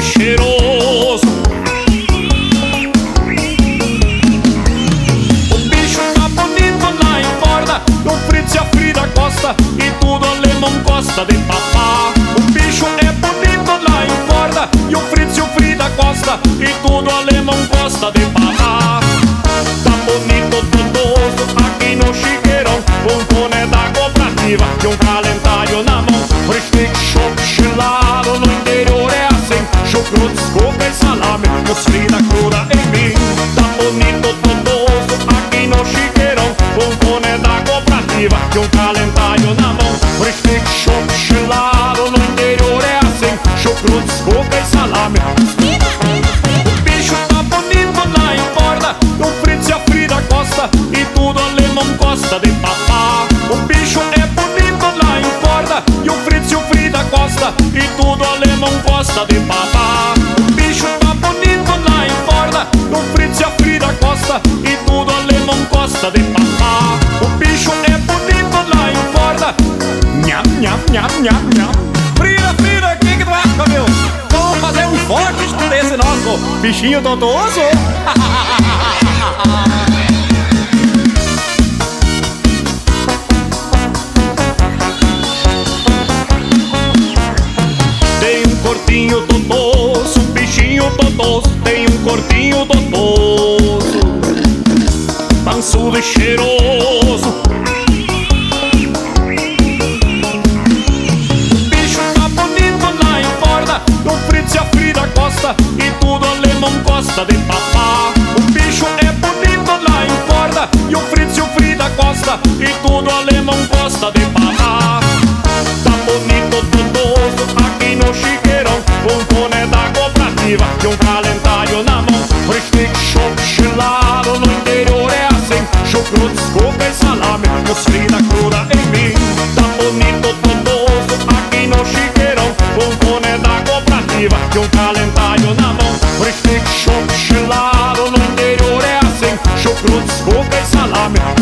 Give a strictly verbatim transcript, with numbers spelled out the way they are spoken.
e cheiroso. O bicho tá bonito na engorda, o Fritz e a Frida Costa e tudo alemão gosta de papá. O bicho é bonito na engorda e o Fritz e o Frida Costa e tudo alemão gosta de papá. Tá bonito todoso aqui no chiqueirão, um boné da cooperativa e um calendário na mão. Frischnick, chopp, gelado, no interior é assim, chucrute, desculpa e salame, os Frida cruda em mim. Tá bonito todoso aqui no chiqueirão, um boné da cooperativa e um calendário na mão. Frischnick, chopp, gelado, no interior é assim, chucrute, desculpa e salame. O bicho tá bonito na engorda, o Fritz e a Frida Costa e tudo alemão gosta de papá. O bicho é bonito na engorda e o Fritz e o Frida Costa e tudo alemão gosta de papá. O bicho tá bonito na engorda, o Fritz e a Frida Costa e tudo alemão gosta de papá. O bicho é bonito na engorda. Nham, nham, nham, nham, nham. Frida, Frida, o que que tu acha, meu? Vamos fazer um forte estudo desse nosso bichinho tontoso? Tem um corpinho tontoso, um bichinho tontoso, tem um corpinho tontoso, pançudo e cheiroso. O bicho tá bonito na engorda, o Fritz e a Frida Costa e tudo alemão gosta de papá. O bicho é bonito na engorda e o Fritz e o Frida Costa e tudo alemão gosta de papá. Tá bonito todoso aqui no chiqueirão, um boné da cooperativa e um calendário na mão. Frischnick, chopp, gelado, no interior é assim, chucrute, desculpa e salame, os Frida cruda em mim. Tá bonito todoso aqui no chiqueirão, um boné da cooperativa e um calendário na mão. Frischnick, chopp, gelado, no interior é assim, chucrute, desculpa e salame.